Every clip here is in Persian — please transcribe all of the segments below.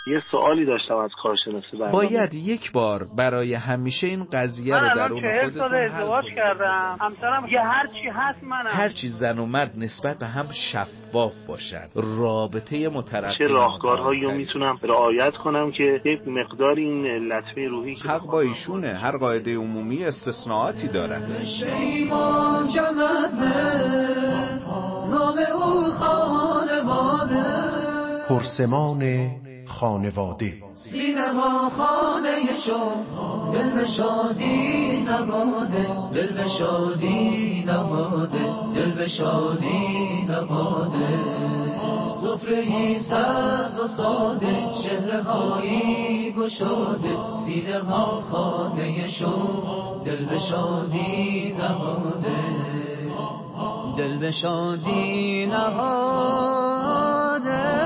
یه سوالی داشتم از کارشناس برنامه. باید یک بار برای همیشه این قضیه رو درون خودتون حل ازدواج کردم. همسرم یه هر چی هست منم. هر چی زن و مرد نسبت به هم شفاف باشن، رابطه مترقی. چه راهکارهایی رو میتونم رعایت کنم که یک مقدار این لطمه روحی که حق با ایشونه. هر قاعده عمومی استثناءاتی داره. پرسمان خانواده. سینما خانه شو، دل به شادی نواده، دل به شادی نواده، دل به شادی نواده. سفره‌ای سبز و ساده، چهره‌هایی گشاده، سینما خانه شو، دل به شادی نواده، دل به شادی نواده.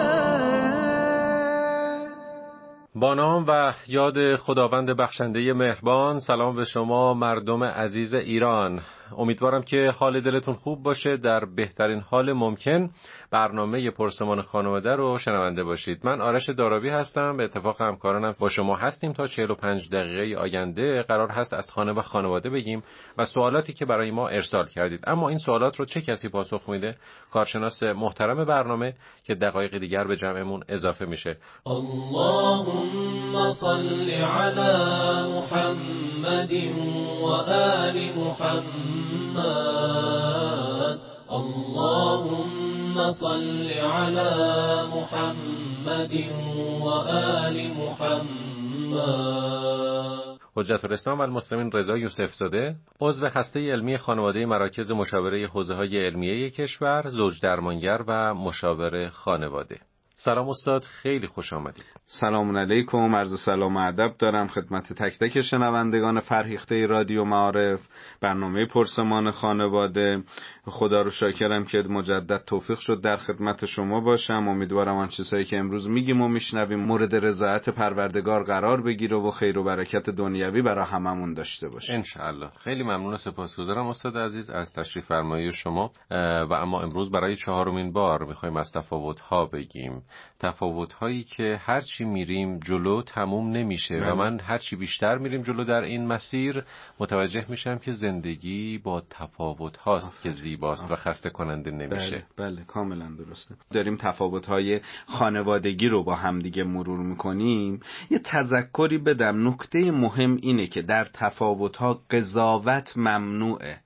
با نام و یاد خداوند بخشنده مهربان، سلام به شما مردم عزیز ایران. امیدوارم که حال دلتون خوب باشه. در بهترین حال ممکن برنامه پرسمان خانواده رو شنونده باشید. من آرش دارابی هستم. به اتفاق همکارانم با شما هستیم تا 45 دقیقه آینده. قرار هست از خانه و خانواده بگیم و سوالاتی که برای ما ارسال کردید. اما این سوالات رو چه کسی پاسخ میده؟ کارشناس محترم برنامه که دقایق دیگر به جمعمون اضافه میشه. اللهم صل علی محمد و آل محمد. اللهم صل علی محمد و آل محمد. حجت الاسلام و المسلمین رضا یوسف زاده، عضو هسته علمی خانواده مراکز مشاوره حوزه‌های علمیه کشور، زوج درمانگر و مشاور خانواده. سلام استاد، خیلی خوش آمدید. سلام علیکم، عرض سلام و ادب دارم خدمت تک تک شنوندگان فرهیخته رادیو معارف، برنامه پرسمان خانواده. خدا رو شاکرم که مجدد توفیق شد در خدمت شما باشم. امیدوارم آن چیزایی که امروز میگیم و میشنویم مورد رضایت پروردگار قرار بگیره و خیر و برکت دنیوی برای هممون داشته باشه ان شاء الله. خیلی ممنون و سپاسگزارم استاد عزیز از تشریف فرمایی شما. و اما امروز برای 4مین بار میخوایم از تفاوت‌ها بگیم. تفاوت‌هایی که هر چی میریم جلو تموم نمیشه و من هر چی بیشتر میریم جلو در این مسیر متوجه میشم که زندگی با تفاوت‌هاست که زیباست و خسته کننده نمیشه. بله کاملا درسته. داریم تفاوت‌های خانوادگی رو با همدیگه مرور میکنیم. یه تذکری بدم، نکته مهم اینه که در تفاوت‌ها قضاوت ممنوعه.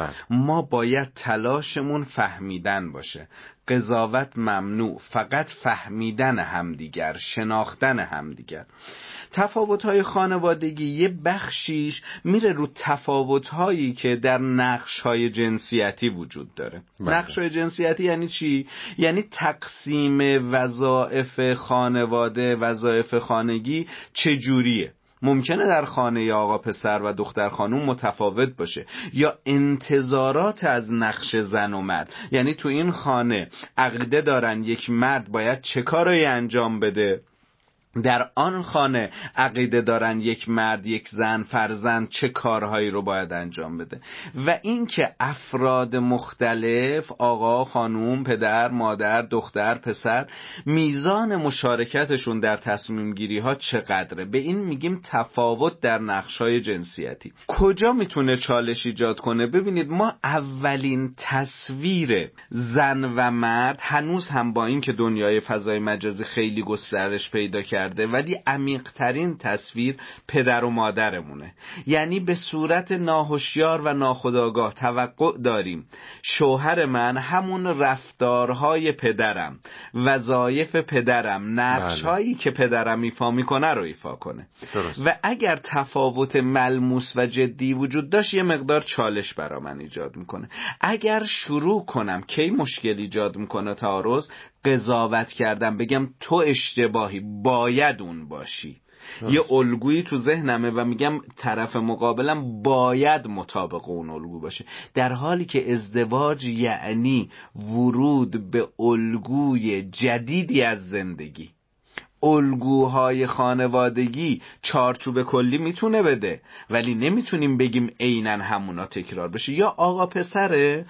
ما باید تلاشمون فهمیدن باشه. قضاوت ممنوع، فقط فهمیدن همدیگر، شناختن همدیگر. تفاوت‌های خانوادگی یه بخشیش میره رو تفاوت‌هایی که در نقش‌های جنسیتی وجود داره. نقش‌های جنسیتی یعنی چی؟ یعنی تقسیم وظایف خانواده، وظایف خانگی چجوریه. ممکنه در خانه آقا پسر و دختر خانوم متفاوت باشه، یا انتظارات از نقش زن و مرد. یعنی تو این خانه عقیده دارن یک مرد باید چه کارایی انجام بده، در آن خانه عقیده دارن یک مرد، یک زن، فرزند چه کارهایی رو باید انجام بده. و اینکه افراد مختلف، آقا، خانوم، پدر، مادر، دختر، پسر، میزان مشارکتشون در تصمیم گیری ها چقدره، به این میگیم تفاوت در نقش‌های جنسیتی. کجا میتونه چالش ایجاد کنه؟ ببینید، ما اولین تصویر زن و مرد هنوز هم با این که دنیای فضای مجازی خیلی گسترش پیدا کرده، ولی عمیق‌ترین تصویر پدر و مادرمونه. یعنی به صورت ناهوشیار و ناخودآگاه توقع داریم شوهر من همون رفتارهای پدرم، وظایف پدرم، نقش‌هایی که پدرم ایفا میکنه رو ایفا کنه. درست. و اگر تفاوت ملموس و جدی وجود داشت یه مقدار چالش برا من ایجاد میکنه. اگر شروع کنم کی مشکل ایجاد میکنه؟ تعارض، قضاوت کردم، بگم تو اشتباهی، باید اون باشی. یه الگویی تو ذهنمه و میگم طرف مقابلم باید مطابق اون الگو باشه، در حالی که ازدواج یعنی ورود به الگوی جدیدی از زندگی. الگوهای خانوادگی چارچوب کلی میتونه بده، ولی نمیتونیم بگیم عیناً همونا تکرار بشه. یا آقا پسره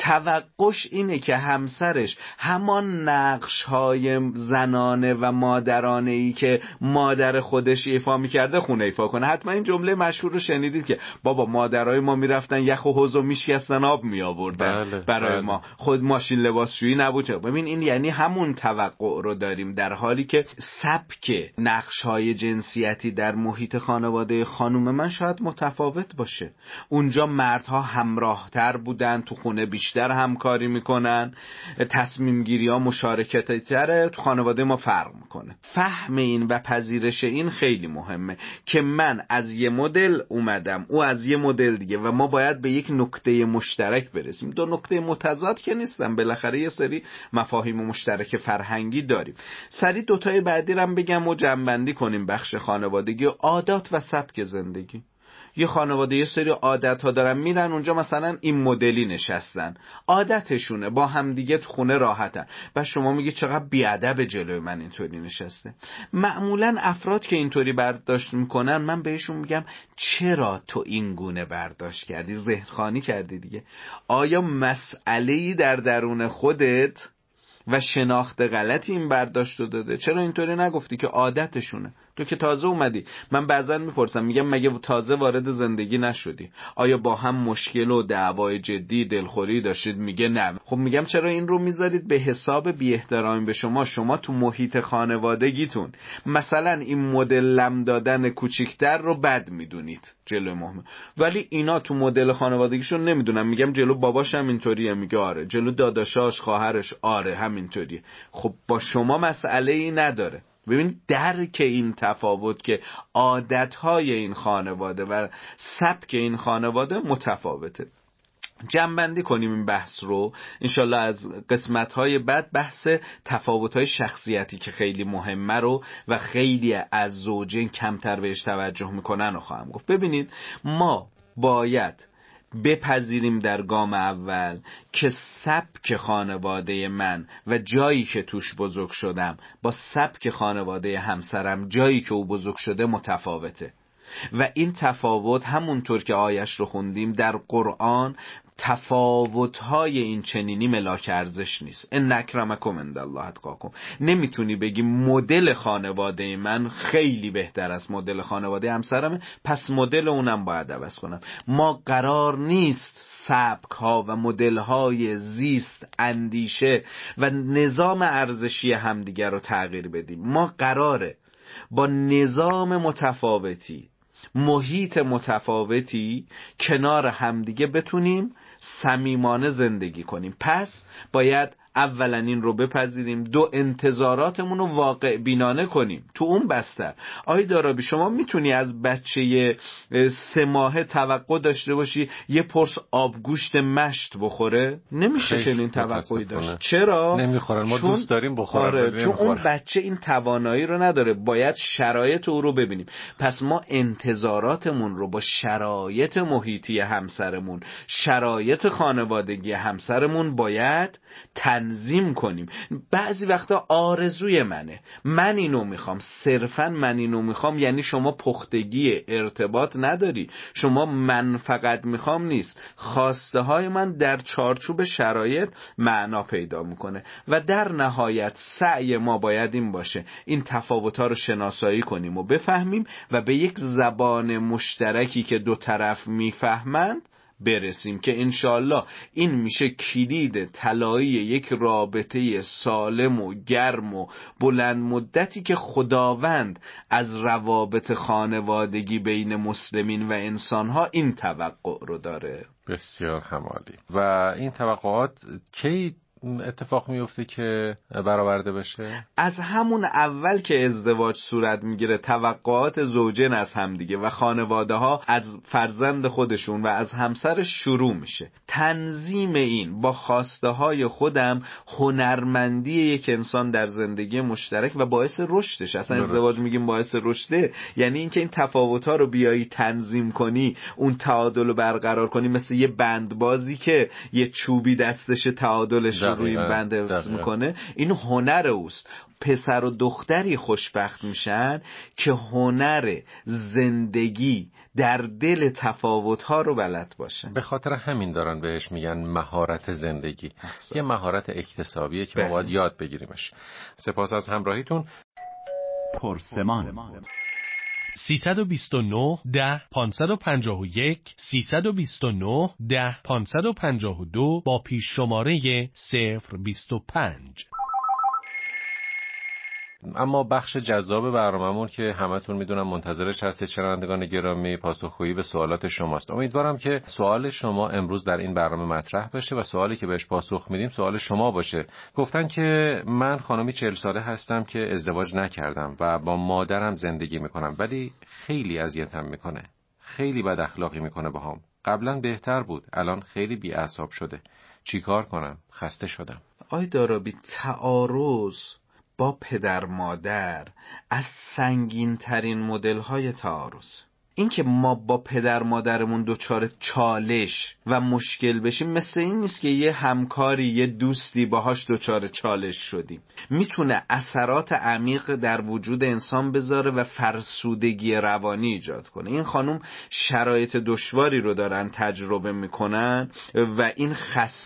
توقعش اینه که همسرش همان نقش‌های زنانه و مادرانه‌ای که مادر خودش ایفا میکرده خونه ایفا کنه. حتما این جمله مشهور رو شنیدید که بابا مادرای ما میرفتن یخ و حوض و میشکستن آب میآوردن برای ما، خود ماشین لباسشویی نبود. ببین این یعنی همون توقع رو داریم، در حالی که سبک نقش‌های جنسیتی در محیط خانواده خانم من شاید متفاوت باشه. اونجا مردها همراه‌تر بودن، تو خونه بیشتر همکاری میکنن، تصمیم گیری ها مشارکتی تره، تو خانواده ما فرق میکنه. فهم این و پذیرش این خیلی مهمه که من از یه مدل اومدم، او از یه مدل دیگه، و ما باید به یک نقطه مشترک برسیم. دو نقطه متضاد که نیستن، بالاخره یه سری مفاهیم مشترک فرهنگی داریم. سری دوتای بعدی رو بگم و جمع‌بندی کنیم بخش خانوادگی: عادات و سبک زندگی. یه خانواده یه سری عادت ها دارن، میرن اونجا مثلا این مدلی نشستن، عادتشونه، با هم دیگه تو خونه راحتن. بعد شما میگی چقدر بیادب جلوی من اینطوری نشسته. معمولا افراد که اینطوری برداشت میکنن من بهشون میگم چرا تو این گونه برداشت کردی؟ ذهن‌خوانی کردی دیگه. آیا مسئله‌ای در درون خودت و شناخت غلطی این برداشت رو داده؟ چرا اینطوری نگفتی که عادتشونه؟ تو که تازه اومدی. من بعضا میپرسم میگم مگه تازه وارد زندگی نشدی؟ آیا با هم مشکل و دعوای جدی دلخوری داشتید؟ میگه نه. خب میگم چرا این رو میذارید به حساب بی احترامی به شما؟ شما تو محیط خانوادگیتون مثلا این مدل لم دادن کوچیکتر رو بد میدونید جلو مهم، ولی اینا تو مدل خانوادگیشون نمیدونن. میگم جلو باباش هم اینطوریه، میگه آره. جلو داداشاش خواهرش آره همینطوریه. خب با شما مسئله ای نداره. ببین درک این تفاوت که عادتهای این خانواده و سبک این خانواده متفاوته. جمع‌بندی کنیم این بحث رو انشالله از قسمت‌های بعد. بحث تفاوت‌های شخصیتی که خیلی مهمه رو و خیلی از زوجین کمتر بهش توجه میکنن رو خواهم گفت. ببینید ما باید بپذیریم در گام اول که سبک خانواده من و جایی که توش بزرگ شدم با سبک خانواده همسرم جایی که او بزرگ شده متفاوته، و این تفاوت همونطور که آیش رو خوندیم در قرآن تفاوت‌های این چنینی ملاک ارزش نیست. ان اکرمکم عند الله اتقاکم. نمیتونی بگی مدل خانواده من خیلی بهتر از مدل خانواده همسرمه پس مدل اونم باید عوض کنم. ما قرار نیست سبک‌ها و مدل‌های زیست، اندیشه و نظام ارزشی همدیگر رو تغییر بدیم. ما قراره با نظام متفاوتی، محیط متفاوتی کنار همدیگه بتونیم صمیمانه زندگی کنیم. پس باید اولا این رو بپذیریم، دو انتظاراتمون رو واقع بینانه کنیم تو اون بستر. آی دارابی شما میتونی از بچه 3 ماهه توقع داشته باشی یه پرس آبگوشت مشت بخوره؟ نمیشه چنین توقعی داشت. چرا؟ نمیخورن. ما دوست داریم بخورن. آره چون اون بچه این توانایی رو نداره. باید شرایط او رو ببینیم. پس ما انتظاراتمون رو با شرایط محیطی همسرمون، شرایط خانوادگی همسرمون باید تنظیم کنیم. بعضی وقتا آرزوی منه، من اینو میخوام، صرفا من اینو میخوام، یعنی شما پختگی ارتباط نداری. شما من فقط میخوام نیست، خواسته های من در چارچوب شرایط معنا پیدا میکنه. و در نهایت سعی ما باید این باشه این تفاوت‌ها رو شناسایی کنیم و بفهمیم و به یک زبان مشترکی که دو طرف میفهمند برسیم که انشالله این میشه کلید طلایی یک رابطه سالم و گرم و بلند مدتی که خداوند از روابط خانوادگی بین مسلمین و انسانها این توقع رو داره. بسیار همالی. و این توقعات کی اتفاق میفته که برآورده بشه؟ از همون اول که ازدواج صورت میگیره توقعات زوجین از همدیگه و خانواده ها از فرزند خودشون و از همسرش شروع میشه. تنظیم این با خواسته های خودم هنرمندی یک انسان در زندگی مشترک و باعث رشدش. اصلا ازدواج میگیم باعث رشده، یعنی اینکه این تفاوت ها رو بیایی تنظیم کنی، اون تعادل رو برقرار کنی، مثل یه بندبازی که یه چوبی دستش تعادلش رو روی این بند حفظ میکنه، این هنر اوست. پسر و دختری خوشبخت میشن که هنر زندگی در دل تفاوت‌ها رو بلد باشن. به خاطر همین دارن بهش میگن مهارت زندگی. یه مهارت اکتسابیه که ما باید یاد بگیریمش. سپاس از همراهیتون. پرسمان 329 10 551 329 10 552 با پیش شماره 025. اما بخش جذاب برنامه‌مون که همتون میدونم منتظرش هستید شنوندگان گرامی، پاسخگویی به سوالات شماست. امیدوارم که سوال شما امروز در این برنامه مطرح بشه و سوالی که بهش پاسخ میدیم سوال شما باشه. گفتن که من خانمی 40 ساله هستم که ازدواج نکردم و با مادرم زندگی میکنم، ولی خیلی اذیتم میکنه، خیلی بد اخلاقی میکنه باهام. قبلا بهتر بود، الان خیلی بی‌اعصاب شده. چیکار کنم؟ خسته شدم. آی دارابی، تعارض با پدر مادر از سنگین ترین مدل های تعارض. این که ما با پدر مادرمون دچار چالش و مشکل بشیم مثل این نیست که یه همکاری، یه دوستی باهاش دچار چالش شدیم. میتونه اثرات عمیق در وجود انسان بذاره و فرسودگی روانی ایجاد کنه. این خانم شرایط دشواری رو دارن تجربه میکنن و این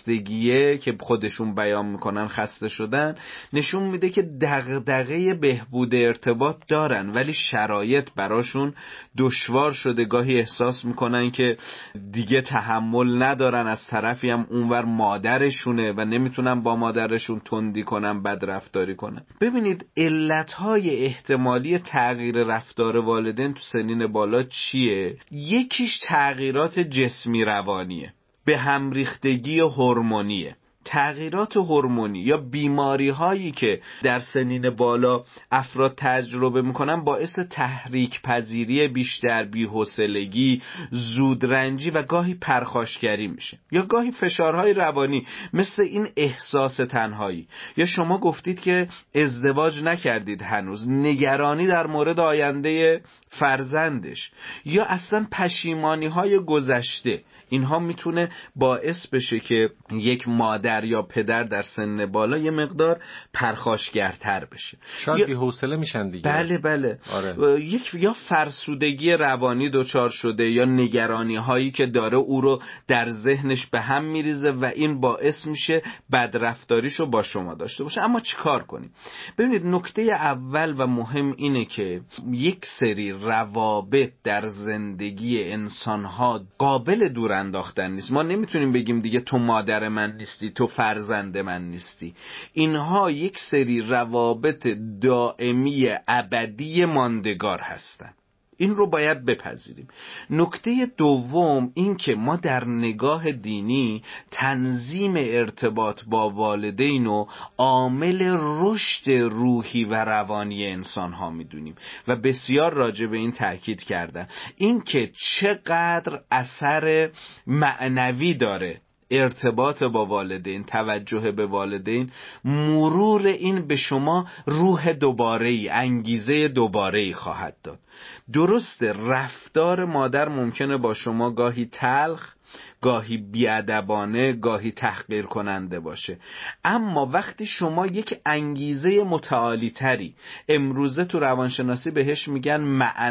خستگیه که خودشون بیان میکنن خسته شدن نشون میده که دغدغه بهبود ارتباط دارن، ولی شرایط براشون دشوار شده. گاهی احساس میکنن که دیگه تحمل ندارن، از طرفی هم اونور مادرشونه و نمیتونن با مادرشون تندی کنن، بد رفتاری کنن. ببینید علتهای احتمالی تغییر رفتار والدین تو سنین بالا چیه؟ یکیش تغییرات جسمی روانیه، به هم ریختگی هورمونیه. تغییرات هورمونی یا بیماری هایی که در سنین بالا افراد تجربه میکنن باعث تحریک پذیری بیشتر، بی‌حوصلگی، زودرنجی و گاهی پرخاشگری میشه. یا گاهی فشارهای روانی مثل این احساس تنهایی. یا شما گفتید که ازدواج نکردید هنوز، نگرانی در مورد آینده فرزندش، یا اصلا پشیمانی های گذشته. اینها میتونه باعث بشه که یک مادر یا پدر در سن بالا یه مقدار پرخاشگرتر بشه، شاید بی‌حوصله میشن دیگه. بله. آره. یا فرسودگی روانی دچار شده، یا نگرانی هایی که داره او رو در ذهنش به هم میریزه و این باعث میشه بدرفتاریشو با شما داشته باشه. اما چی کار کنیم؟ ببینید، نکته اول و مهم اینه که یک سری روابط در زندگی انسان‌ها قابل دور انداختن نیست. ما نمیتونیم بگیم دیگه تو مادر من نیستی، تو فرزند من نیستی. اینها یک سری روابط دائمی ابدی ماندگار هستن. این رو باید بپذیریم. نکته دوم این که ما در نگاه دینی تنظیم ارتباط با والدین و عامل رشد روحی و روانی انسان ها میدونیم و بسیار راجع به این تاکید کردن. این که چقدر اثر معنوی داره ارتباط با والدین، توجه به والدین، مرور این به شما روح دوباره‌ای، انگیزه دوباره‌ای خواهد داد. درسته رفتار مادر ممکنه با شما گاهی تلخ، گاهی بیادبانه، گاهی تحقیر کننده باشه، اما وقتی شما یک انگیزه متعالی تری، امروزه تو روانشناسی بهش میگن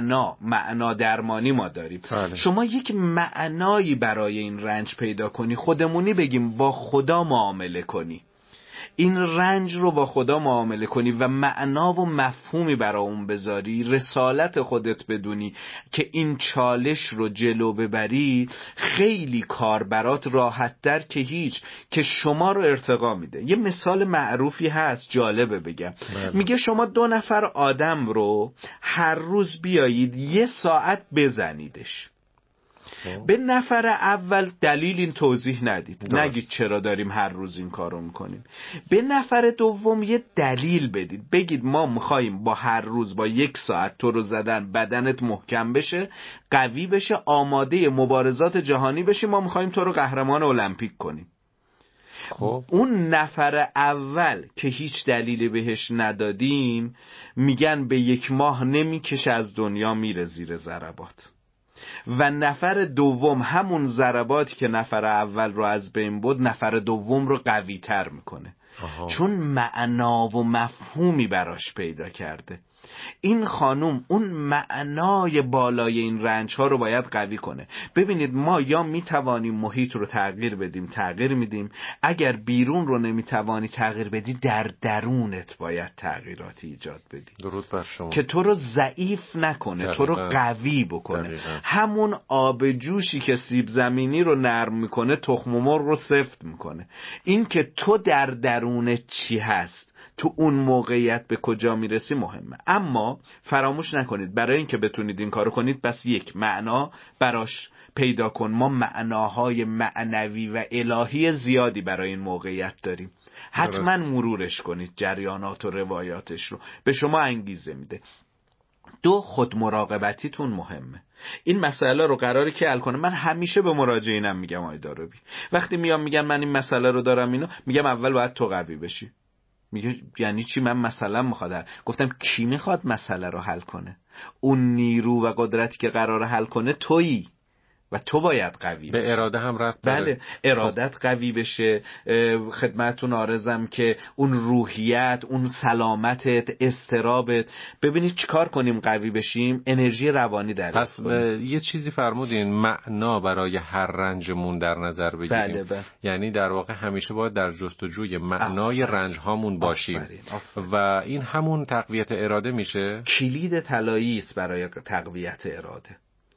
معنا درمانی ما داریم. شما یک معنایی برای این رنج پیدا کنی، خودمونی بگیم با خدا معامله کنی، این رنج رو با خدا معامله کنی و معنا و مفهومی برای اون بذاری، رسالت خودت بدونی که این چالش رو جلو ببری، خیلی کار برات راحت‌تر که هیچ، که شما رو ارتقا میده. یه مثال معروفی هست جالبه بگم. میگه شما 2 نفر آدم رو هر روز بیایید 1 ساعت بزنیدش. به نفر اول دلیل این توضیح ندید، نگید چرا داریم هر روز این کارو میکنیم. به نفر دوم یه دلیل بدید، بگید ما میخواییم با هر روز با 1 ساعت تو رو زدن بدنت محکم بشه، قوی بشه، آماده مبارزات جهانی بشی، ما میخواییم تو رو قهرمان المپیک کنیم. خب اون نفر اول که هیچ دلیلی بهش ندادیم، میگن به 1 ماه نمیکشه از دنیا میره زیر ضربات. و نفر دوم همون ضرباتی که نفر اول رو از بین برد نفر دوم رو قوی تر میکنه. چون معنا و مفهومی براش پیدا کرده. این خانوم اون معنای بالای این رنج ها رو باید قوی کنه. ببینید ما یا میتوانیم محیط رو تغییر بدیم، تغییر میدیم. اگر بیرون رو نمیتوانی تغییر بدی، در درونت باید تغییراتی ایجاد بدی. درود بر شما. که تو رو ضعیف نکنه، تو رو قوی بکنه. همون آب جوشی که سیب زمینی رو نرم میکنه تخم مرغ رو سفت میکنه. این که تو در درونت چی هست، تو اون موقعیت به کجا میرسی مهمه. اما فراموش نکنید برای اینکه بتونید این کارو کنید بس یک معنا براش پیدا کن. ما معناهای معنوی و الهی زیادی برای این موقعیت داریم. حتما مرورش کنید، جریانات و روایاتش رو. به شما انگیزه میده. دو، خود مراقبتیتون مهمه. این مسئله رو قراره که حل کنه. من همیشه به مراجعینم میگم آقای داروبی، وقتی میگم من این مسئله رو دارم اینو، میگم اول باید تو قوی بشی. میگه یعنی چی؟ من مثلا میخواد. گفتم کی میخواد مسئله رو حل کنه؟ اون نیرو و قدرتی که قراره حل کنه تویی و تو باید قوی به بشه. اراده هم ربط داره. بله، ارادت قوی بشه. خدمتتون عارضم که اون روحیت، اون سلامتت، استرابت. ببینید چیکار کنیم قوی بشیم؟ انرژی روانی دریافت کنیم. یه چیزی فرمودین معنا برای هر رنجمون در نظر بگیریم. بله. یعنی در واقع همیشه باید در جستجوی معنای رنج هامون باشیم. آفرین. و این همون تقویت اراده میشه. کلید طلایی است برای تقویت اراده.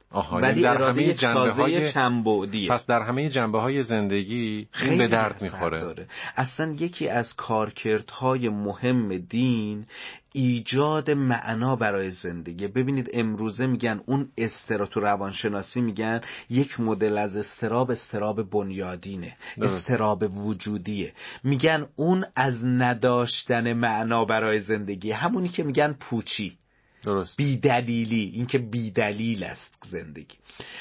ولی در همه جنبه‌های چندبعدیه. پس در همه جنبه‌های زندگی این به درد می‌خوره. اصلا یکی از کارکردهای مهم دین ایجاد معنا برای زندگی. ببینید امروزه میگن اون تو روانشناسی میگن یک مدل از استراب بنیادینه، استراب وجودیه. میگن اون از نداشتن معنا برای زندگی، همونی که میگن پوچی، درست، بی‌دلیلی، این که بی‌دلیل است زندگی.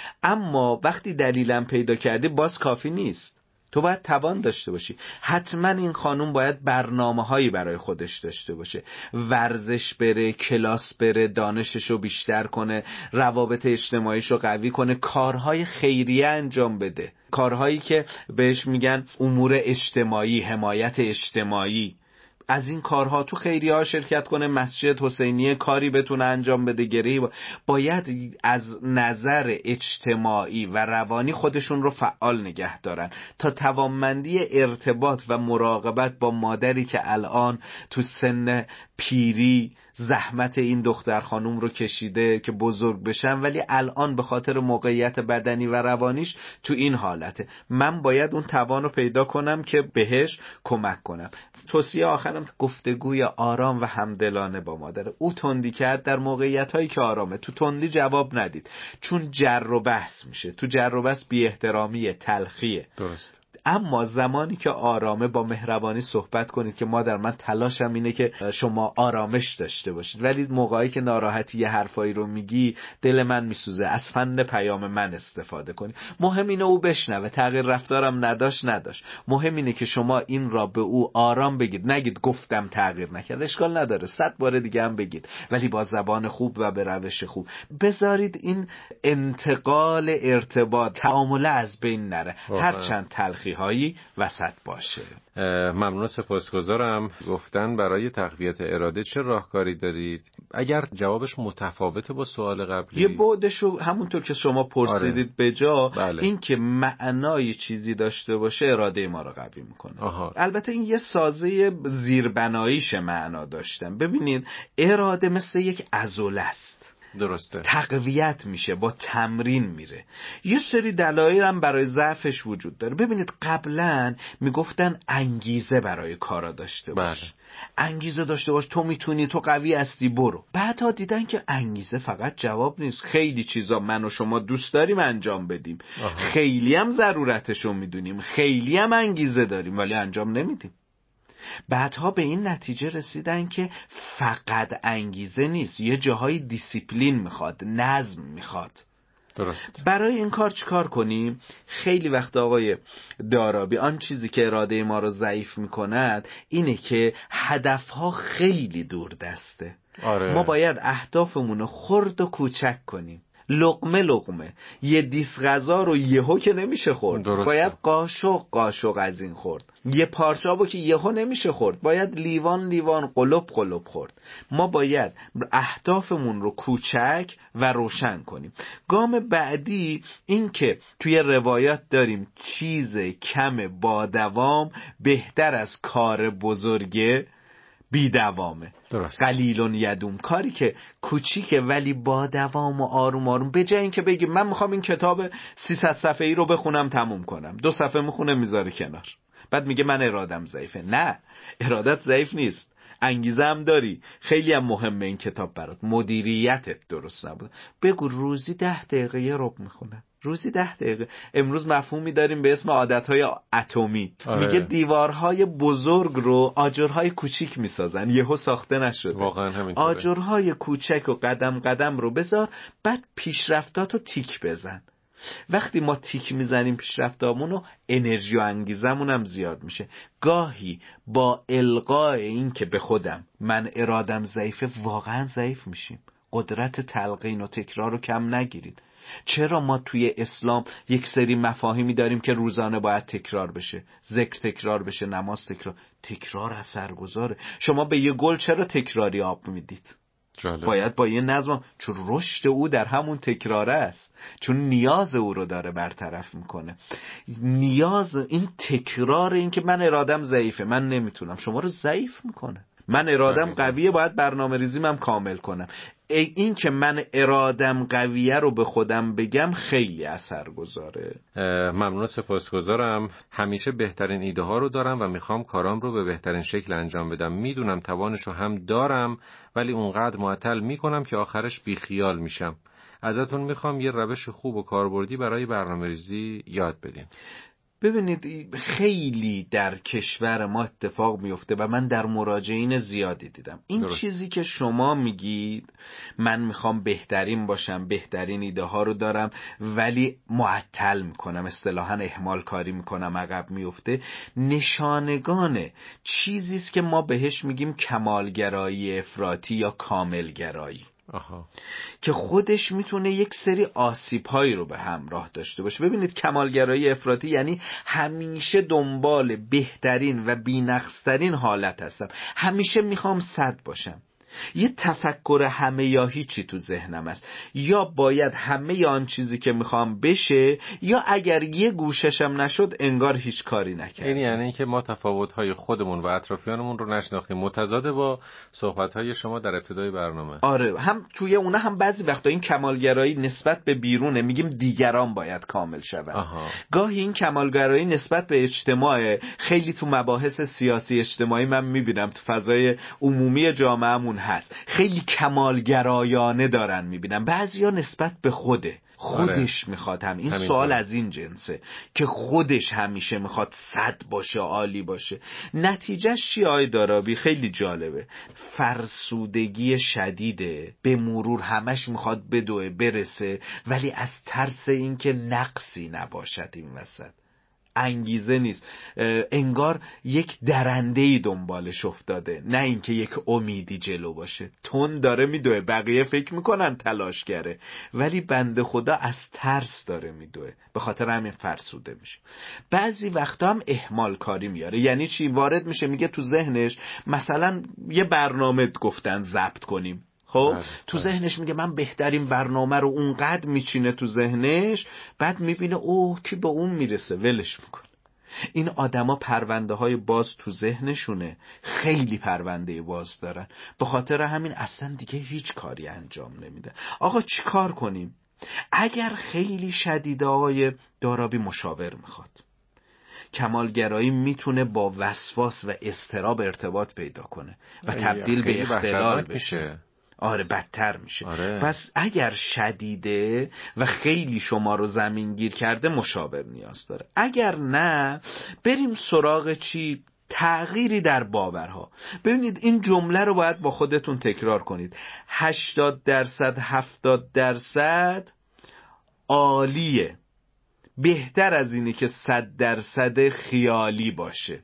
اما وقتی دلیلم پیدا کردی باز کافی نیست. تو باید توان داشته باشی. حتما این خانوم باید برنامه‌هایی برای خودش داشته باشه. ورزش بره، کلاس بره، دانششو بیشتر کنه، روابط اجتماعیشو قوی کنه، کارهای خیریه انجام بده، کارهایی که بهش میگن امور اجتماعی، حمایت اجتماعی. از این کارها تو خیریه‌ها شرکت کنه، مسجد حسینیه کاری بتونه انجام بده، گری باید از نظر اجتماعی و روانی خودشون رو فعال نگه دارن تا توانمندی ارتباط و مراقبت با مادری که الان تو سن پیری زحمت این دختر خانوم رو کشیده که بزرگ بشن، ولی الان به خاطر موقعیت بدنی و روانیش تو این حالته. من باید اون توان رو پیدا کنم که بهش کمک کنم. توصیه آخرم گفتگوی آرام و همدلانه با مادر. او تندی کرد در موقعیت‌هایی که آرامه، تو تندی جواب ندید، چون جر و بحث میشه. تو جر و بحث بی احترامیه، تلخیه. درست. اما زمانی که آرامه با مهربانی صحبت کنید که مادر من تلاشم اینه که شما آرامش داشته باشید، ولی موقعی که ناراحتی یه حرفایی رو میگی دل من میسوزه، از فن پیام من استفاده کنید. مهم اینه او بشنوه، تغییر رفتارم نداشت. مهم اینه که شما این را به او آرام بگید، نگید گفتم تغییر نکرد. اشکال نداره 100 بار دیگه هم بگید، ولی با زبان خوب و به روش خوب. بذارید این انتقال ارتباط، تعامل از بین نره، هرچند تلخی هایی وسط باشه. ممنون، سپاسگزارم. گفتن برای تقویت اراده چه راهکاری دارید؟ اگر جوابش متفاوته با سوال قبلی، یه بعدشو همونطور که شما پرسیدید به جا، بله. این که معنای چیزی داشته باشه اراده ما رو قوی میکنه. البته این یه سازه زیربناییش معنا داشتن. ببینید اراده مثل یک عضله است، درسته، تقویت میشه، با تمرین میره. یه سری دلایل هم برای ضعفش وجود داره. ببینید قبلا میگفتن انگیزه برای کارا داشته باش. بله. انگیزه داشته باش، تو میتونی، تو قوی هستی، برو. بعدا دیدن که انگیزه فقط جواب نیست. خیلی چیزا من و شما دوست داریم انجام بدیم، خیلی هم ضرورتشو میدونیم، خیلی هم انگیزه داریم، ولی انجام نمیدیم. بعدها به این نتیجه رسیدن که فقط انگیزه نیست، یه جاهای دیسیپلین میخواد، نظم میخواد. درست. برای این کار چیکار کنیم؟ خیلی وقت آقای دارابی آن چیزی که اراده ما رو ضعیف میکند اینه که هدفها خیلی دور دسته. ما باید اهدافمون رو خرد و کوچک کنیم. لقمه لقمه. یه دیس غذا رو یهو که نمیشه خورد، باید قاشق از این خورد. یه پارچه آبو که یهو نمیشه خورد، باید لیوان لیوان قلوب قلوب خورد. ما باید اهدافمون رو کوچک و روشن کنیم. گام بعدی این که توی روایات داریم چیز کم با دوام بهتر از کار بزرگه بی دوامه. درست. قلیلون یدوم، کاری که کوچیکه ولی با دوام و آروم آروم. به جای اینکه بگی من میخوام این کتاب 300 صفحه‌ای رو بخونم تموم کنم، 2 صفحه میخونه میذاره کنار، بعد میگه من ارادم ضعیفه. نه، ارادت ضعیف نیست، انگیزه هم داری. خیلی هم مهمه این کتاب برات. مدیریتت درست نبود. بگو روزی 10 دقیقه یه ربع میخونم، روزی 10 دقیقه. امروز مفهومی داریم به اسم عادتهای اتمی. میگه دیوارهای بزرگ رو آجرهای کوچیک میسازن، یهو ساخته نشده. واقعا همینطوره. آجرهای کوچک و قدم قدم رو بذار، بعد پیشرفتاتو تیک بزن. وقتی ما تیک میزنیم پیشرفتامونو، انرژی و انگیزمون هم زیاد میشه. گاهی با القاء این که به خودم من ارادم ضعیفه واقعا ضعیف میشیم. قدرت تلقین و تکرار رو کم نگیرید. چرا ما توی اسلام یک سری مفاهیمی داریم که روزانه باید تکرار بشه؟ ذکر تکرار بشه، نماز تکرار اثرگذاره. شما به یه گل چرا تکراری آب میدید؟ جالب. باید با یه نظم، چون رشد او در همون تکراره است، چون نیاز او رو داره برطرف میکنه. نیاز این تکرار، این که من ارادم ضعیفه، من نمیتونم، شما رو ضعیف میکنه. من ارادم قویه، باید برنامه ریزیم هم کامل کنم. این که من ارادم قویه رو به خودم بگم خیلی اثرگذاره. ممنون، سپاسگزارم. همیشه بهترین ایده ها رو دارم و میخوام کارام رو به بهترین شکل انجام بدم. میدونم توانش رو هم دارم، ولی اونقدر معطل میکنم که آخرش بیخیال میشم. ازتون میخوام یه روش خوب و کاربردی برای برنامه‌ریزی یاد بدین. ببینید، خیلی در کشور ما اتفاق میفته و من در مراجعین زیادی دیدم. این درست. چیزی که شما میگید، من میخوام بهترین باشم، بهترین ایده ها رو دارم، ولی معطل میکنم، اصطلاحاً اهمال کاری میکنم، عقب میفته، نشانگانه چیزیست که ما بهش میگیم کمالگرایی افراطی یا کاملگرایی. که خودش میتونه یک سری آسیب‌هایی رو به همراه داشته باشه. ببینید، کمالگرایی افراطی یعنی همیشه دنبال بهترین و بی‌نقص‌ترین حالت هستم، همیشه میخوام 100 باشم. یه تفکر همه یا هیچی تو ذهنم است، یا باید همه آن چیزی که میخوام بشه، یا اگر یه گوششم نشد انگار هیچ کاری نکردم. این یعنی اینکه ما تفاوت‌های خودمون و اطرافیانمون رو نشناختیم، متضاد با صحبت‌های شما در ابتدای برنامه. آره، هم توی اونه هم بعضی وقتا این کمالگرایی نسبت به بیرونه، میگیم دیگران باید کامل شون. گاهی این کمالگرایی نسبت به اجتماع، خیلی تو مباحث سیاسی اجتماعی من میبینم تو فضای عمومی جامعهمون هست، خیلی کمالگرایانه دارن میبینم. بعضیا نسبت به خودش میخواد هم. این سوال از این جنسه که خودش همیشه میخواد 100 باشه، عالی باشه. نتیجهش چیه آقای دارابی؟ خیلی جالبه. فرسودگی شدیده، به مرور همش میخواد بدوه برسه، ولی از ترس اینکه نقصی نباشد این وسط. انگیزه نیست، انگار یک درنده‌ای دنبالش افتاده، نه اینکه یک امیدی جلو باشه. تون داره میدوه، بقیه فکر میکنن تلاش کرده، ولی بنده خدا از ترس داره میدوه، به خاطر همین فرسوده میشه. بعضی وقتا هم اهمال کاری میاره. یعنی چی؟ وارد میشه، میگه تو ذهنش مثلا یه برنامه گفتن ضبط کنیم، خب تو ذهنش میگه من بهترین برنامه رو اونقدر میچینه تو ذهنش، بعد میبینه اوه کی به اون میرسه، ولش میکنه. این آدما پرونده های باز تو ذهنشونه، خیلی پرونده باز دارن، به خاطر همین اصلا دیگه هیچ کاری انجام نمیده. آقا چی کار کنیم؟ اگر خیلی شدیده آقای دارابی مشاور میخواد. کمالگرایی میتونه با وسواس و اضطراب ارتباط پیدا کنه و تبدیل به اختلال بشه. آره، بدتر میشه. پس اگر شدیده و خیلی شما رو زمین گیر کرده، مشاور نیاز داره. اگر نه، بریم سراغ چی؟ تغییری در باورها. ببینید، این جمله رو باید با خودتون تکرار کنید. 80% 70% عالیه، بهتر از اینه که 100% خیالی باشه.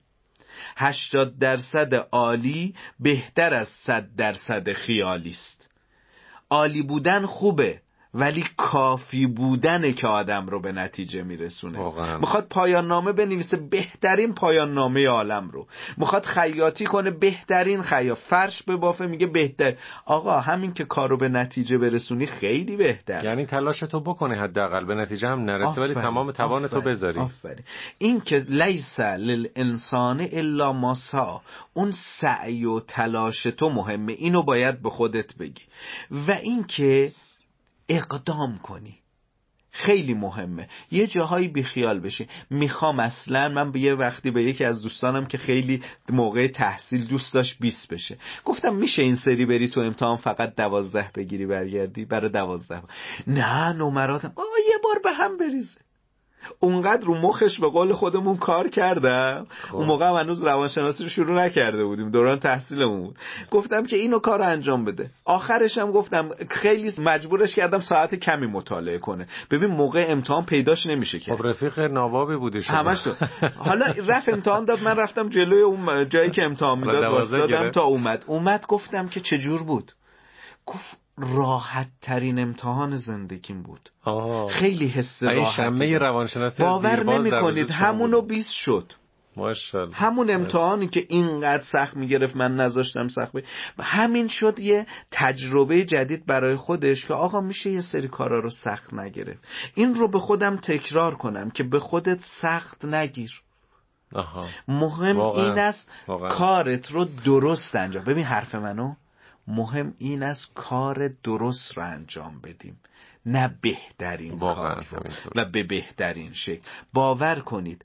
80% عالی بهتر از 100% خیالی است. عالی بودن خوبه، ولی کافی بودنه که آدم رو به نتیجه میرسونه. میخواد پایان نامه بنویسه، بهترین پایان نامه عالم رو. میخواد خیاطی کنه، بهترین خیاط. فرش ببافه، میگه بهتر. آقا همین که کارو به نتیجه برسونی خیلی بهتر. یعنی تلاشتو بکنی، حداقل به نتیجه هم نرسی ولی تمام توانتو بذاری. آفرین. این که لیس للانسان الا ما سعی، اون سعی و تلاش تو مهمه، اینو باید به خودت بگی. و این که اقدام کنی خیلی مهمه. یه جاهایی بیخیال بشی. میخوام اصلا، من به یه وقتی به یکی از دوستانم که خیلی موقع تحصیل دوست داشت 20 بشه، گفتم میشه این سری بری تو امتحان فقط 12 بگیری برگردی؟ برای 12 نه، نمراتم یه بار به هم بریزه. اونقدر رو مخش به قول خودمون کار کردم. اون موقع هم هنوز روانشناسی رو شروع نکرده بودیم، دوران تحصیلمون بود. گفتم که اینو کار انجام بده. آخرش هم گفتم خیلی مجبورش کردم ساعت کمی مطالعه کنه. ببین موقع امتحان پیداش نمیشه که. خب رفیق نوابی بودی شما. همش تو. حالا رفت امتحان داد، من رفتم جلوی اون جایی که امتحان میداد واسطادم تا اومد. گفتم که چجور بود؟ گفت راحت ترین امتحان زندگیم بود. خیلی حس راحتی. شمه روانشناسی باور نمی کنید همونو 20 شد. ماشاءالله. همون امتحانی که اینقدر سخت میگرفت من نذاشتم سخت همین شد یه تجربه جدید برای خودش که آقا میشه یه سری کارا رو سخت نگرفت. این رو به خودم تکرار کنم که به خودت سخت نگیر. مهم این است کارت رو درست انجام. ببین حرف منو، مهم این است کار درست رو انجام بدیم، نه بهترین کار رو و به بهترین شکل. باور کنید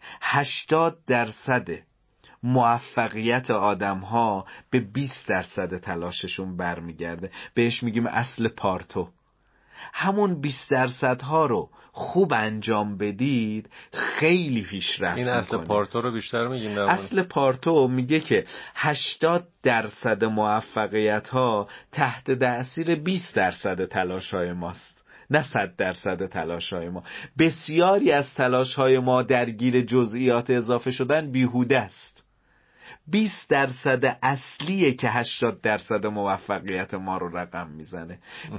80% موفقیت آدم ها به 20% تلاششون برمیگرده. بهش میگیم اصل پارتو. همون 20% ها رو خوب انجام بدید خیلی پیشرفت میکنه. این اصل پارتو رو بیشتر میگیم. اصل پارتو میگه که 80% موفقیت ها تحت تأثیر 20% تلاش های ماست، نه 100% تلاش های ما. بسیاری از تلاش های ما درگیر جزئیات اضافه شدن بیهوده است. 20% اصلیه که 80% موفقیت ما رو رقم میزنه.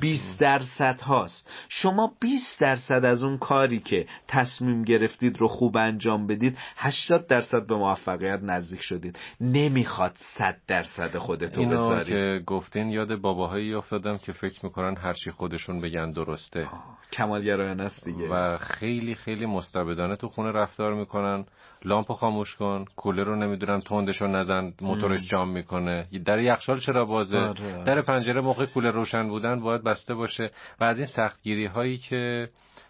20% هاست. شما 20% از اون کاری که تصمیم گرفتید رو خوب انجام بدید، 80% به موفقیت نزدیک شدید. نمیخواد 100% خودتو بذاری. اینو که گفتین یاد باباهایی افتادم که فکر میکنن هر چی خودشون بگن درسته. کمالگرایانه است دیگه. و خیلی خیلی مستبدانه تو خونه رفتار میکنن. لامپو خاموش کن، کولر رو نمیدونم تندشو نزن، موتورش جام میکنه. در یخچال چرا بازه؟ در پنجره موقع کولر روشن بودن باید بسته باشه. و از این سختگیری هایی که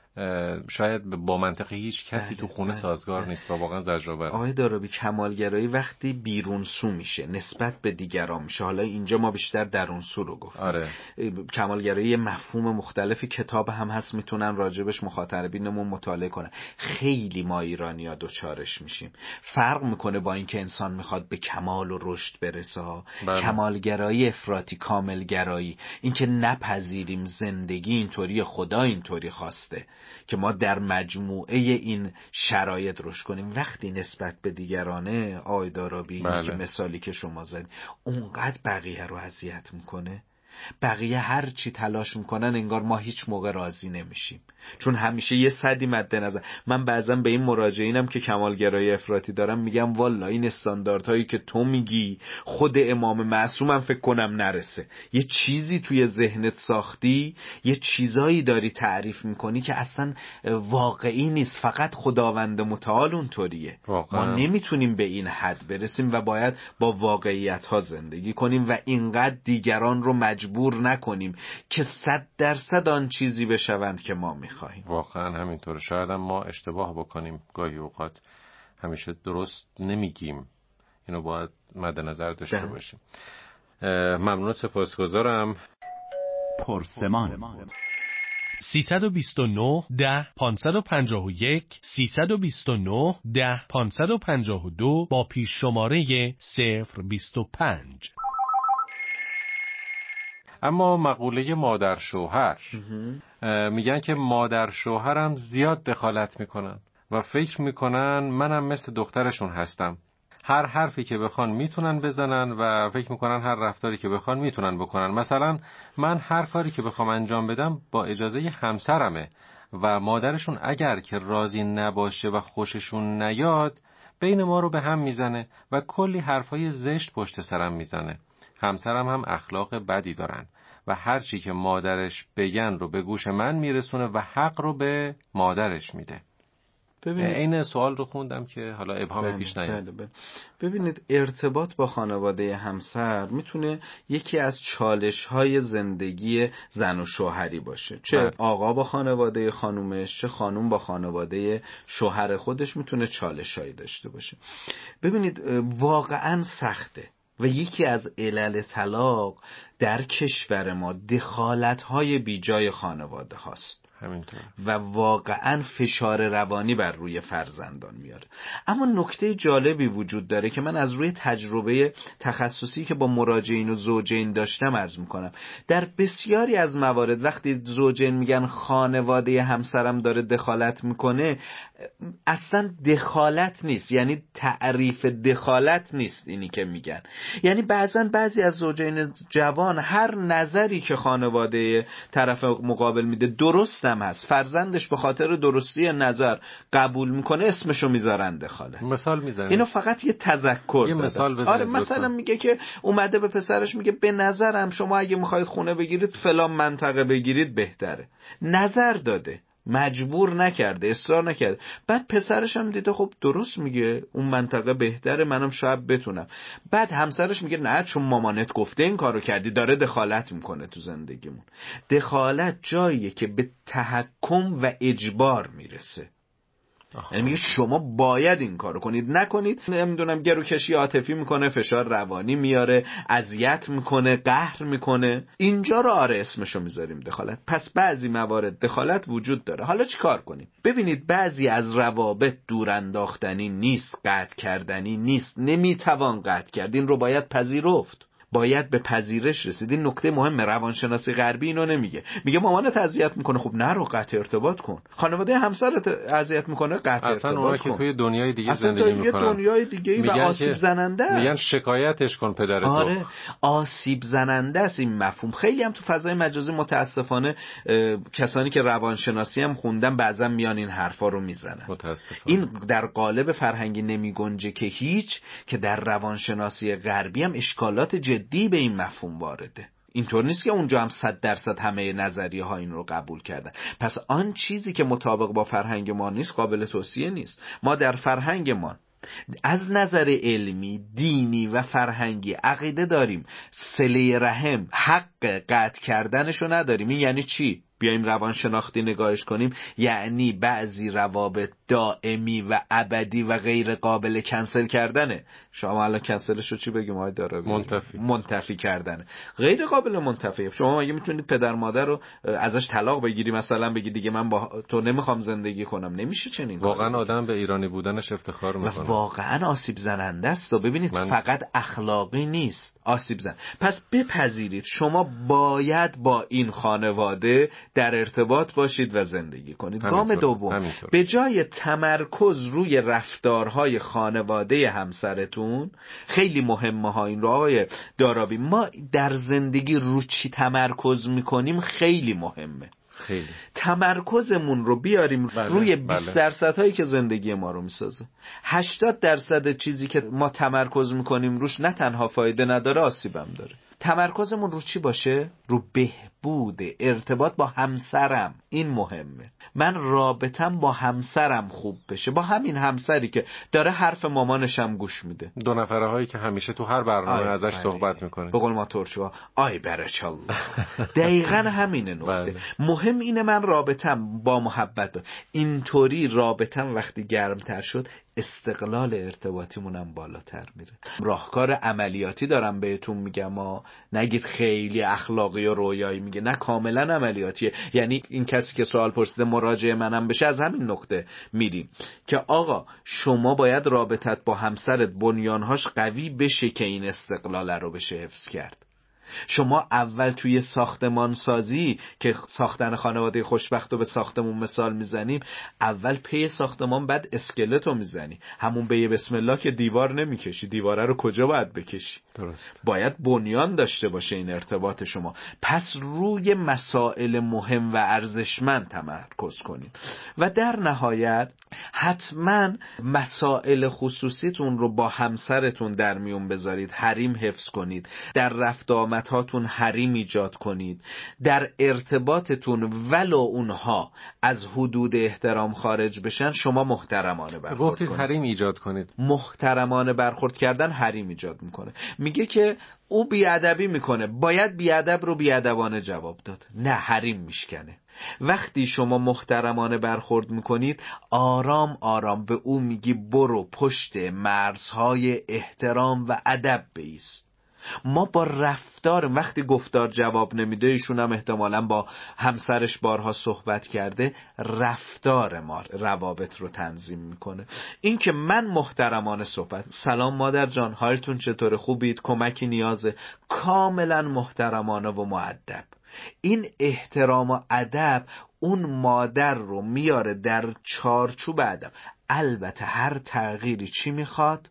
شاید با منطقی هیچ کسی تو خونه سازگار نیست و واقعا زجرآور. آقای دارابی، کمالگرایی وقتی بیرون سو میشه نسبت به دیگران میشه. حالا اینجا ما بیشتر درون سو رو گفتیم. کمالگرایی مفهوم مختلفی کتاب هم هست، میتونن راجبش مخاطبینمون مطالعه کنن. خیلی ما ایرانی‌ها دوچارش میشیم. فرق میکنه با اینکه انسان میخواد به کمال و رشد برسه. کمالگرایی افراطی، کاملگرایی، اینکه نپذیریم زندگی اینطوری، خدا اینطوری خواسته که ما در مجموعه این شرایط رشد کنیم. وقتی نسبت به دیگرانه، آقای دارابی، که مثالی که شما زدید، اونقدر بقیه رو اذیت میکنه. بقیه هر چی تلاش میکنن انگار ما هیچ موقع راضی نمیشیم، چون همیشه یه صدی مد نظر. من بعضا به این مراجعینم که کمالگرایی افراطی دارم میگم والا این استانداردهایی که تو میگی خود امام معصومم فکر کنم نرسه. یه چیزی توی ذهنت ساختی، یه چیزایی داری تعریف میکنی که اصلا واقعی نیست، فقط خداوند متعال اونطوریه. ما نمیتونیم به این حد برسیم و باید با واقعیت ها زندگی کنیم و اینقدر دیگران رو مجبور نکنیم که 100% آن چیزی بشوند که ما میخواهیم. واقعا همینطوره. شاید هم ما اشتباه بکنیم، گاهی اوقات همیشه درست نمیگیم. اینو باید مد نظر داشته باشیم. ممنون، سپاسگزارم. پرسمان 329 10 551 329 10 552 با پیش شماره 025. اما مقوله مادر شوهر، میگن که مادر شوهرم زیاد دخالت میکنن و فکر میکنن منم مثل دخترشون هستم. هر حرفی که بخوان میتونن بزنن و فکر میکنن هر رفتاری که بخوان میتونن بکنن. مثلا من هر کاری که بخوام انجام بدم با اجازه همسرمه و مادرشون اگر که راضی نباشه و خوششون نیاد بین ما رو به هم میزنه و کلی حرفای زشت پشت سرم میزنه. همسرم هم اخلاق بدی دارن و هر چی که مادرش بگن رو به گوش من میرسونه و حق رو به مادرش میده. این سوال رو خوندم که حالا ابهام پیش نیاد. ببینید ارتباط با خانواده همسر میتونه یکی از چالش‌های زندگی زن و شوهری باشه، چه آقا با خانواده خانومش چه خانوم با خانواده شوهر خودش میتونه چالش‌هایی داشته باشه. ببینید واقعاً سخته و یکی از علل طلاق در کشور ما دخالت‌های بیجای خانواده هاست. همینطور. و واقعا فشار روانی بر روی فرزندان میاره. اما نکته جالبی وجود داره که من از روی تجربه تخصصی که با مراجعین و زوجین داشتم عرض میکنم. در بسیاری از موارد وقتی زوجین میگن خانواده همسرم داره دخالت میکنه، اصلا دخالت نیست، یعنی تعریف دخالت نیست اینی که میگن. یعنی بعضی از زوجین جوان هر نظری که خانواده طرف مقابل میده درست هم هست، فرزندش به خاطر درستی نظر قبول میکنه، اسمشو میذارن دخالت. مثال میزنه. اینو فقط یه تذکر یه مثال بزنید. آره مثلا میگه که اومده به پسرش میگه به نظرم شما اگه میخواید خونه بگیرید فلان منطقه بگیرید بهتره. نظر داده، مجبور نکرده، اصرار نکرده. بعد پسرش هم دیده خب درست میگه، اون منطقه بهتره، منم شاید بتونم. بعد همسرش میگه نه چون مامانت گفته این کارو کردی، داره دخالت میکنه تو زندگیمون. دخالت جاییه که به تحکم و اجبار میرسه. یعنی میگه شما باید این کارو کنید، نکنید نمیدونم گروکشی عاطفی میکنه، فشار روانی میاره، اذیت میکنه، قهر میکنه. اینجا رو آره اسمشو میذاریم دخالت. پس بعضی موارد دخالت وجود داره. حالا چی کار کنیم؟ ببینید بعضی از روابط دور انداختنی نیست، قطع کردنی نیست، نمیتوان قطع کرد. این رو باید پذیرفت، باید به پذیرش رسید. این نکته مهم. روانشناسی غربی اینو نمیگه، میگه مامانت اذیت میکنه خب نرو قطع ارتباط کن، خانواده همسرت اذیت میکنه قطع ارتباط کن. که توی دنیای دیگه زندگی میکنن، اصلا دنیای دیگه و آسیب زننده است. میگن شکایتش کن پدرتو. آره آسیب زننده است این مفهوم. خیلی هم تو فضای مجازی متاسفانه کسانی که روانشناسی هم خوندن بعضا میان این حرفا رو میزنن. متاسفانه این در قالب فرهنگی نمیگنجه که هیچ، که در روانشناسی غربی هم اشکالات جدی به این مفهوم وارده. اینطور نیست که اونجا هم 100% همه نظریه ها این رو قبول کردن. پس آن چیزی که مطابق با فرهنگ ما نیست قابل توصیه نیست. ما در فرهنگ ما از نظر علمی، دینی و فرهنگی عقیده داریم صله رحم حق قطع کردنشو نداریم. این یعنی چی؟ بیایم روان شناختی نگاهش کنیم. یعنی بعضی روابط دائمی و ابدی و غیر قابل کنسل کردنه. شما الان کنسلشو چی بگیم آقای دارابی؟ منتفی کردنه. غیر قابل منتفی. شما مگه میتونید پدر مادر رو ازش طلاق بگیری، مثلا بگی دیگه من با تو نمیخوام زندگی کنم؟ نمیشه چنین. واقعا آدم به ایرانی بودنش افتخار میکنه. واقعا آسیب زننده است. و ببینید فقط اخلاقی نیست، آسیب زن. پس بپذیرید شما باید با این خانواده در ارتباط باشید و زندگی کنید. گام دوم، به جای تمرکز روی رفتارهای خانواده همسرتون، خیلی مهمه ها این رو آقای دارابی، ما در زندگی رو چی تمرکز میکنیم خیلی مهمه. خیلی تمرکزمون رو بیاریم روی 20% هایی که زندگی ما رو میسازه. 80% چیزی که ما تمرکز میکنیم روش نه تنها فایده نداره، آسیبم داره. تمرکزمون رو چی باشه؟ رو بهبود ارتباط با همسرم. این مهمه. من رابطم با همسرم خوب بشه، با همین همسری که داره حرف مامانشم گوش میده. دو نفره هایی که همیشه تو هر برنامه ازش صحبت میکنه. به قول ما ترکی‌ها آی برچالله. دقیقاً همینه نکته. مهم اینه من رابطم با محبت. اینطوری رابطم وقتی گرمتر شد استقلال ارتباطیمونم بالاتر میره. راهکار عملیاتی دارم بهتون میگم، نگید خیلی اخلاقی و رویایی میگه، نه کاملا عملیاتیه. یعنی این کسی که سوال پرسیده مراجعه منم بشه، از همین نقطه میریم که آقا شما باید رابطت با همسرت بنیانهاش قوی بشه که این استقلال رو بشه حفظ کرد. شما اول توی ساختمان سازی که ساختن خانواده خوشبخت رو به ساختمون مثال میزنیم، اول پی ساختمان بعد اسکلت رو میزنی. همون به بسم الله که دیوار نمیکشی، دیواره رو کجا باید بکشی؟ درست. باید بنیان داشته باشه این ارتباط شما. پس روی مسائل مهم و ارزشمند تمرکز کنید و در نهایت حتما مسائل خصوصیتون رو با همسرتون در میون بذارید، حریم حفظ کنید، در رفت آمدهاتون حریم ایجاد کنید، در ارتباطتون ولو اونها از حدود احترام خارج بشن شما محترمانه برخورد گفتید کنید. حریم ایجاد کنید. محترمانه برخورد کردن حریم ایجاد میکنه. میگه که او بیادبی میکنه، باید بیادب رو بیادبانه جواب داد، نه حریم میشکنه. وقتی شما محترمانه برخورد میکنید، آرام آرام به او میگی برو پشت مرزهای احترام و ادب بایست. ما با رفتار، وقتی گفتار جواب نمیده، ایشون هم احتمالاً با همسرش بارها صحبت کرده، رفتار ما روابط رو تنظیم میکنه. این که من محترمانه صحبت، سلام مادر جان، حالتون چطوره، خوبید، کمکی نیازه، کاملا محترمانه و مؤدب. این احترام و ادب اون مادر رو میاره در چارچوب ادب. البته هر تغییری چی میخواد؟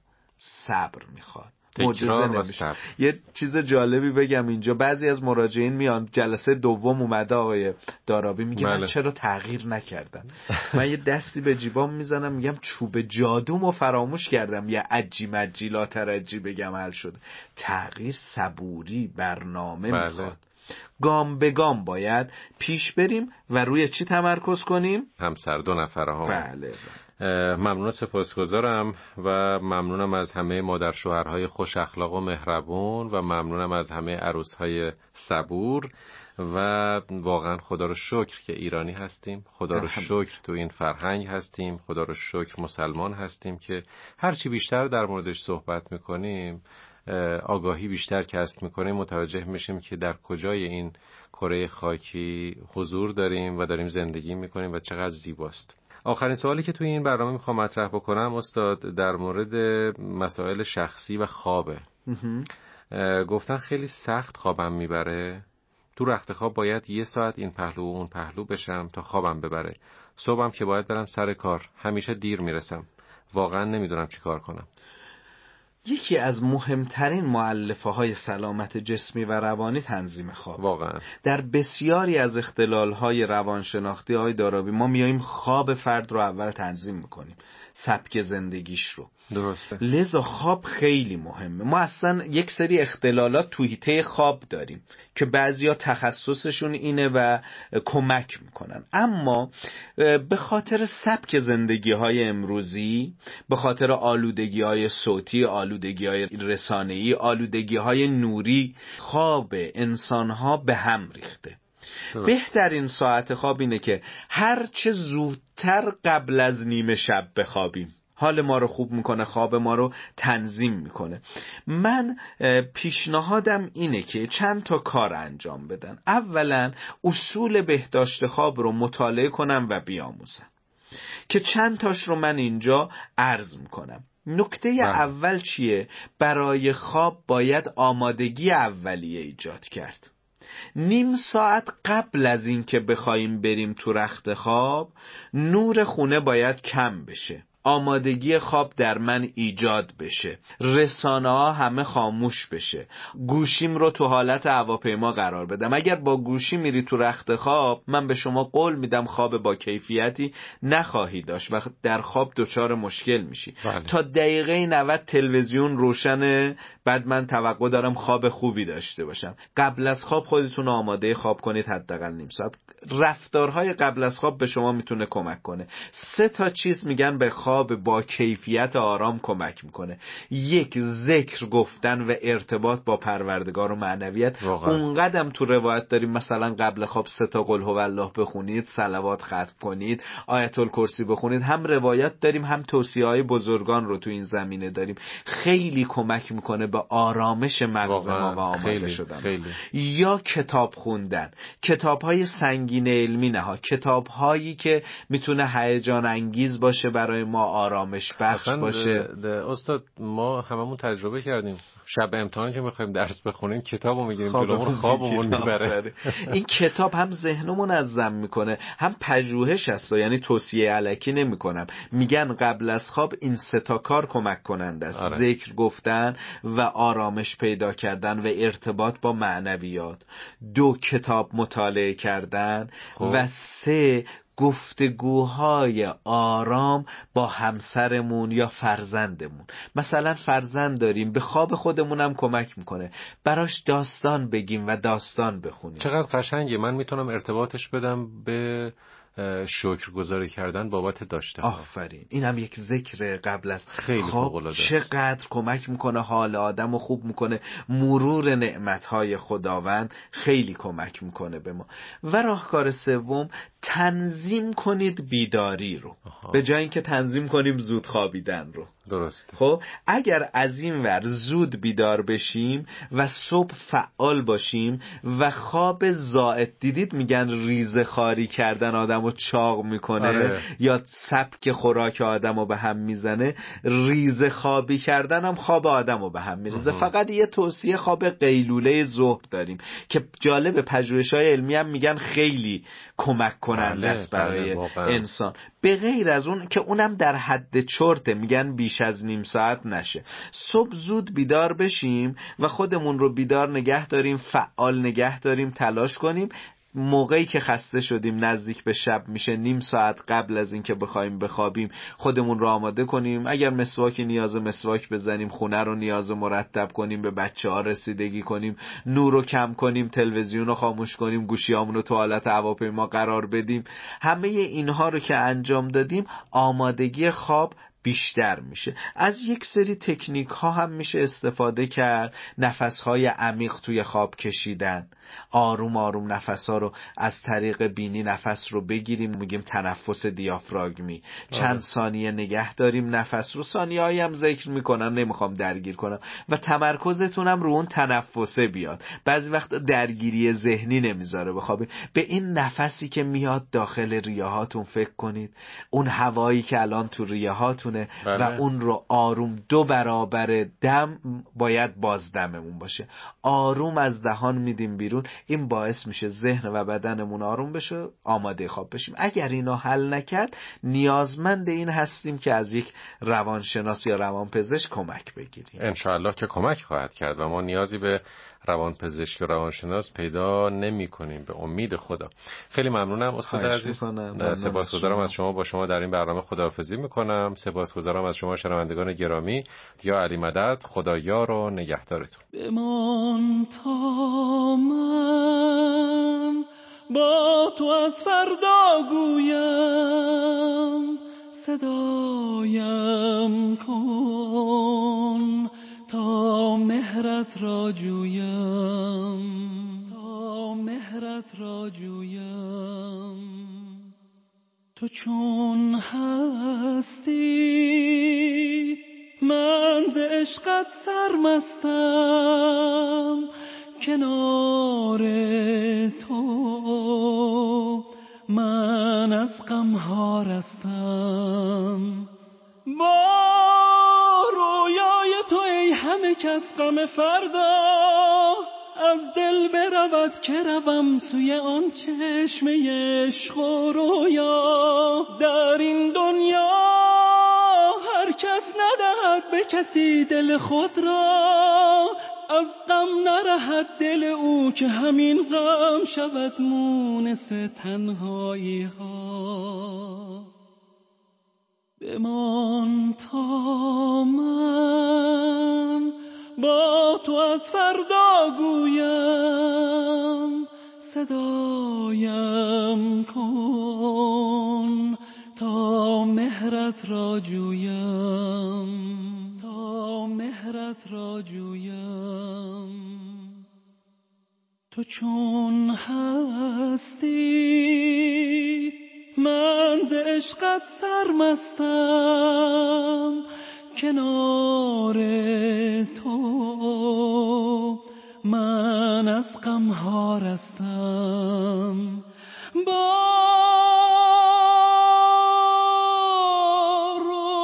صبر میخواد. تکرار و صبر. یه چیز جالبی بگم اینجا، بعضی از مراجعین میان جلسه دوم اومده آقای دارابی میگه من چرا تغییر نکردم؟ من یه دستی به جیبام میزنم میگم چوب جادومو فراموش کردم، یه عجی مجی لا ترجی بگم حل شد. تغییر صبوری، برنامه میخواد. گام به گام باید پیش بریم و روی چی تمرکز کنیم؟ همسر دو نفره ها. بله. ممنون، سپاسگزارم و ممنونم از همه مادر شوهرهای خوش اخلاق و مهربون و ممنونم از همه عروسهای صبور و واقعا خدا رو شکر که ایرانی هستیم، خدا رو شکر تو این فرهنگ هستیم، خدا رو شکر مسلمان هستیم که هرچی بیشتر در موردش صحبت میکنیم، آگاهی بیشتر کسب میکنیم، متوجه میشیم که در کجای این کره خاکی حضور داریم و داریم زندگی میکنیم و چقدر زیباست. آخرین سوالی که توی این برنامه میخوام مطرح بکنم استاد در مورد مسائل شخصی و خوابه. گفتن خیلی سخت خوابم میبره، تو رخت خواب باید 1 ساعت این پهلو و اون پهلو بشم تا خوابم ببره، صبحم که باید برم سر کار همیشه دیر میرسم، واقعا نمیدونم چی کار کنم. یکی از مهمترین مؤلفه های سلامت جسمی و روانی تنظیم خواب. واقعا در بسیاری از اختلال های روانشناختی های دارابی ما میاییم خواب فرد رو اول تنظیم میکنیم، سبک زندگیش رو. درسته. لذا خواب خیلی مهمه. ما اصلا یک سری اختلالات تو حیطه خواب داریم که بعضیا تخصصشون اینه و کمک میکنن، اما به خاطر سبک زندگی های امروزی، به خاطر آلودگی های صوتی، آلودگی های رسانه‌ای، آلودگی های نوری، خواب انسان ها به هم ریخته. بهترین ساعت خواب اینه که هر چه زودتر قبل از نیمه شب بخوابیم. حال ما رو خوب میکنه، خواب ما رو تنظیم میکنه. من پیشنهادم اینه که چند تا کار انجام بدن. اولا اصول بهداشت خواب رو مطالعه کنم و بیاموزم که چند تاش رو من اینجا عرض میکنم. نکته اول چیه؟ برای خواب باید آمادگی اولیه ایجاد کرد. نیم ساعت قبل از این که بخوایم بریم تو رخت خواب، نور خونه باید کم بشه، آمادگی خواب در من ایجاد بشه، رسانه ها همه خاموش بشه، گوشیم رو تو حالت هواپیما قرار بدم. اگر با گوشی میری تو رخت خواب، من به شما قول میدم خواب با کیفیتی نخواهی داشت و در خواب دچار مشکل میشی. تا دقیقه 90 تلویزیون روشنه، بعد من توقع دارم خواب خوبی داشته باشم. قبل از خواب خودتون آماده خواب کنید، حداقل نیم ساعت. رفتارهای قبل از خواب به شما میتونه کمک کنه. 3 تا چیز میگن به خواب با کیفیت آرام کمک میکنه. 1 ذکر گفتن و ارتباط با پروردگار و معنویت. اونقدم تو روایت داریم مثلا قبل خواب 3 تا قل هو الله بخونید، صلوات ختم کنید، آیت الکرسی بخونید. هم روایت داریم هم توصیه‌های بزرگان رو تو این زمینه داریم. خیلی کمک میکنه به آرامش مغز ما و آماده شدن. یا کتاب خوندن، کتاب‌های سنگین علمی نه ها، کتاب‌هایی که میتونه هیجان انگیز باشه برای ما، ما آرامش بخش باشه. استاد ما هممون تجربه کردیم، شب امتحان که میخوایم درس بخونیم کتابو میگیریم جلومون، خوابمون میبره. این کتاب هم ذهنمون منظم میکنه، هم پژوهش هست، یعنی توصیه الکی نمیکنم. میگن قبل از خواب این 3 کار کمک کننده است. آره. ذکر گفتن و آرامش پیدا کردن و ارتباط با معنویات. 2 کتاب مطالعه کردن. و 3 گفتگوهای آرام با همسرمون یا فرزندمون. مثلا فرزند داریم، به خواب خودمونم کمک میکنه، براش داستان بگیم و داستان بخونیم. چقدر قشنگه. من میتونم ارتباطش بدم به شکرگزاری کردن بابت داشته. آفرین. این هم یک ذکر قبل از خواب. چقدر کمک میکنه، حال آدمو خوب میکنه. مرور نعمتهای خداوند خیلی کمک میکنه به ما. و راهکار سوم، تنظیم کنید بیداری رو. به جای اینکه تنظیم کنیم زود خوابیدن رو. درسته. خب اگر از این ور زود بیدار بشیم و صبح فعال باشیم و خواب زائد، دیدید میگن ریزه خواری کردن آدمو چاق میکنه. آره. یا سبک خوراک آدمو به هم میزنه. ریزه خوابی کردن هم خواب آدمو به هم میریزه. فقط یه توصیه خواب قیلوله ظهر داریم که جالب، پژوهش‌های علمی هم میگن خیلی کمک کننده است برای انسان. به غیر از اون که اونم در حد چرته، میگن بیش از نیم ساعت نشه. صبح زود بیدار بشیم و خودمون رو بیدار نگه داریم، فعال نگه داریم، تلاش کنیم. موقعی که خسته شدیم، نزدیک به شب میشه، نیم ساعت قبل از اینکه بخوایم بخوابیم خودمون رو آماده کنیم. اگر مسواکی نیاز مسواک بزنیم، خونه رو نیاز مرتب کنیم، به بچه‌ها رسیدگی کنیم، نور رو کم کنیم، تلویزیون رو خاموش کنیم، گوشیامون رو تو حالت هواپیما قرار بدیم. همه اینها رو که انجام دادیم، آمادگی خواب بیشتر میشه. از یک سری تکنیک ها هم میشه استفاده کرد. نفس های عمیق توی خواب کشیدن، آروم آروم نفس ها رو از طریق بینی نفس رو بگیریم، میگیم تنفس دیافراگمی. چند ثانیه نگه داریم نفس رو، ثانیه هایی هم ذکر میکنن، نمیخوام درگیر کنم. و تمرکزتون هم رو اون تنفسه بیاد. بعضی وقت درگیری ذهنی نمیذاره بخوابید. به این نفسی که میاد داخل ریه‌هاتون فکر کنید، اون هوایی که الان تو ریه‌هاتون و اون رو آروم 2 برابر دم باید بازدممون باشه. آروم از دهان میدیم بیرون. این باعث میشه ذهن و بدنمون آروم بشه، آماده خواب بشیم. اگر اینا حل نکرد، نیازمند این هستیم که از یک روانشناس یا روانپزشک کمک بگیریم. انشاءالله که کمک خواهد کرد و ما نیازی به روانپزشک و روانشناس پیدا نمی کنیم، به امید خدا. خیلی ممنونم استاد عزیز. سپاسگزارم از شما. با شما در این برنامه خداحافظی میکنم. سپاسگزارم از شما شنوندگان گرامی. یا علی مدد، خدایار و نگهدارتون. بمان تا من با تو از فردا گویم، صدایم کن تا مهرت را جویم، تا مهرت را جویم. تو چون هستی من ز عشقت سرمستم، کنار تو من از غم ها رستم. با رویای تو ای همه کس غم فردا، از دل برود که روم سوی آن چشمه عشق و رویا. در این دنیا هر کس ندهد به کسی دل خود را، از غم نرهد دل او که همین غم شود مونس تنهایی ها. بمان تا من با تو از فردا گویم، صدایم کن تا مهرت را جویم، تا مهرت را جویم. تو چون هستی من ز عشقت سرمستم، کنار تو من از غم ها رستم. با رویای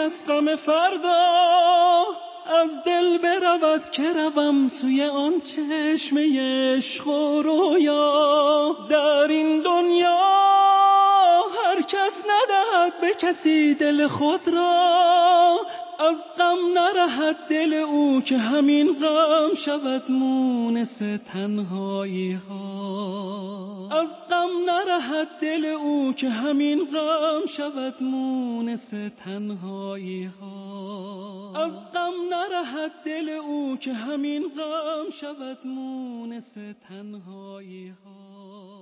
از غم فردا از دل برود که روم سوی آن چشمه عشق و رویا. در این دنیا هر کس ندهد به کسی دل خود را، از غم نرهد دل او که همین غم شود مونس تنهایی ها. از غم نرهد دل او که همین غم شود مونس تنهایی ها. از غم نرهد دل او که همین غم شود مونس تنهایی ها.